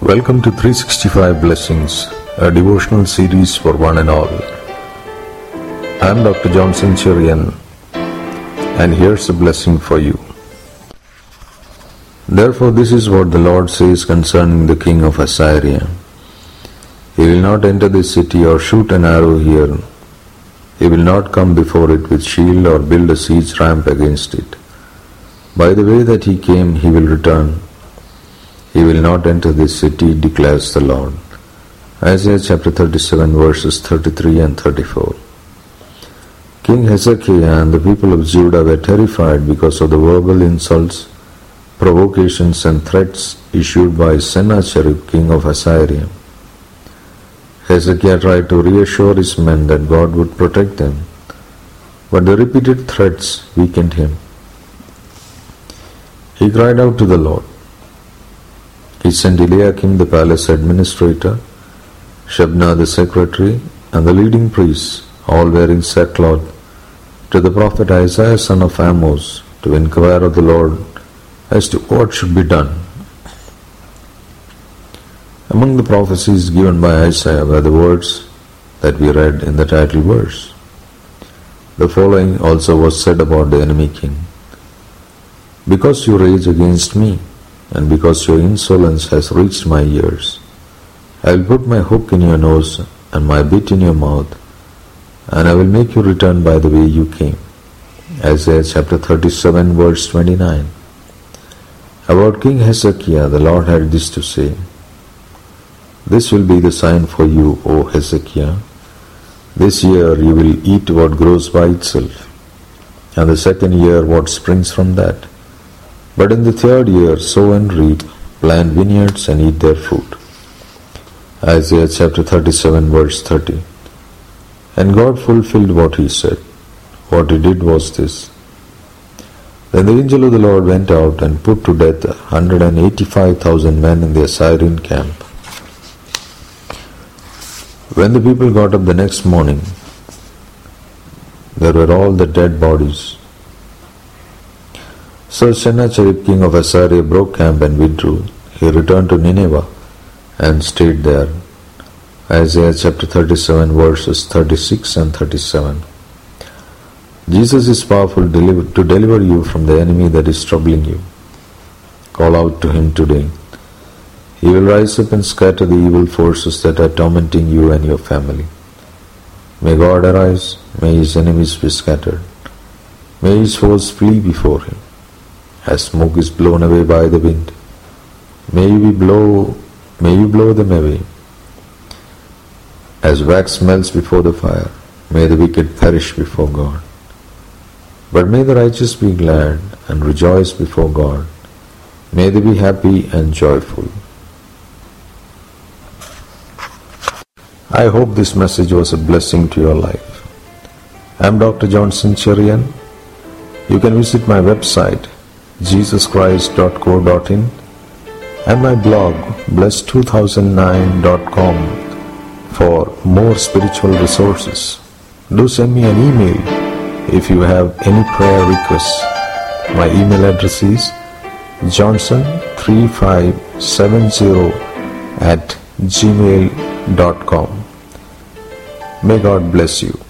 Welcome to 365 Blessings, a devotional series for one and all. I am Dr. Johnson Cherian, and here's a blessing for you. Therefore, this is what the Lord says concerning the king of Assyria. He will not enter this city or shoot an arrow here. He will not come before it with shield or build a siege ramp against it. By the way that he came, he will return. He will not enter this city, declares the Lord. Isaiah chapter 37 verses 33 and 34. King Hezekiah and the people of Judah were terrified because of the verbal insults, provocations and threats issued by Sennacherib, king of Assyria. Hezekiah tried to reassure his men that God would protect them, but the repeated threats weakened him. He cried out to the Lord. He sent Eliakim the palace administrator, Shebna the secretary, and the leading priests, all wearing sackcloth, to the prophet Isaiah son of Amos to inquire of the Lord as to what should be done. Among the prophecies given by Isaiah were the words that we read in the title verse. The following also was said about the enemy king. Because you rage against me, and because your insolence has reached my ears, I will put my hook in your nose and my bit in your mouth, and I will make you return by the way you came. Isaiah chapter 37 verse 29. About King Hezekiah, the Lord had this to say: This will be the sign for you, O Hezekiah. This year you will eat what grows by itself, and the second year what springs from that. But in the third year sow and reap, plant vineyards and eat their fruit. Isaiah chapter 37 verse 30. And God fulfilled what he said. What he did was this. Then the angel of the Lord went out and put to death 185,000 men in the Assyrian camp. When the people got up the next morning, there were all the dead bodies. So Sennacherib king of Assyria broke camp and withdrew. He returned to Nineveh and stayed there. Isaiah chapter 37 verses 36 and 37. Jesus is powerful to deliver you from the enemy that is troubling you. Call out to him today. He will rise up and scatter the evil forces that are tormenting you and your family. May God arise, may his enemies be scattered. May his foes flee before him. As smoke is blown away by the wind, may you blow them away. As wax melts before the fire, may the wicked perish before God. But may the righteous be glad and rejoice before God. May they be happy and joyful. I hope this message was a blessing to your life. I am Dr. Johnson Cherian. You can visit my website jesuschrist.co.in and my blog bless2009.com for more spiritual resources. Do send me an email if you have any prayer requests. My email address is johnson3570@gmail.com. May God bless you.